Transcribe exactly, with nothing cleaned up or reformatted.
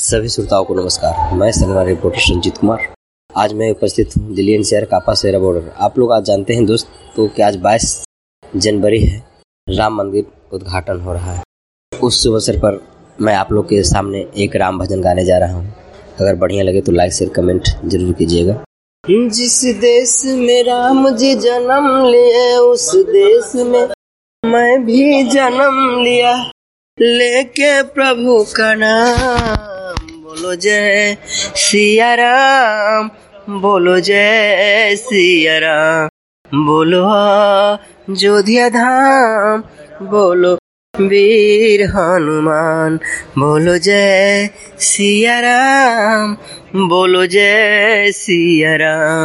सभी श्रोताओं को नमस्कार। मैं संगवारी रिपोर्टर संजीत कुमार। आज मैं उपस्थित हूँ Delhi NCR Kapashera border. आप लोग आज जानते हैं दोस्तों कि आज बाईस जनवरी है, राम मंदिर उद्घाटन हो रहा है। उस शुभ अवसर पर मैं आप लोग के सामने एक राम भजन गाने जा रहा हूँ। अगर बढ़िया लगे तो लाइक शेयर कमेंट जरूर कीजिएगा। जिस देश में राम जी जन्म लिए उस देश में मैं भी जन्म लिया, लेके प्रभु का नाम। बोलो जय सिया राम, बोलो जय सिया राम, बोलो अयोध्या धाम, बोलो वीर हनुमान। बोलो जय सिया राम, बोलो जय सिया राम।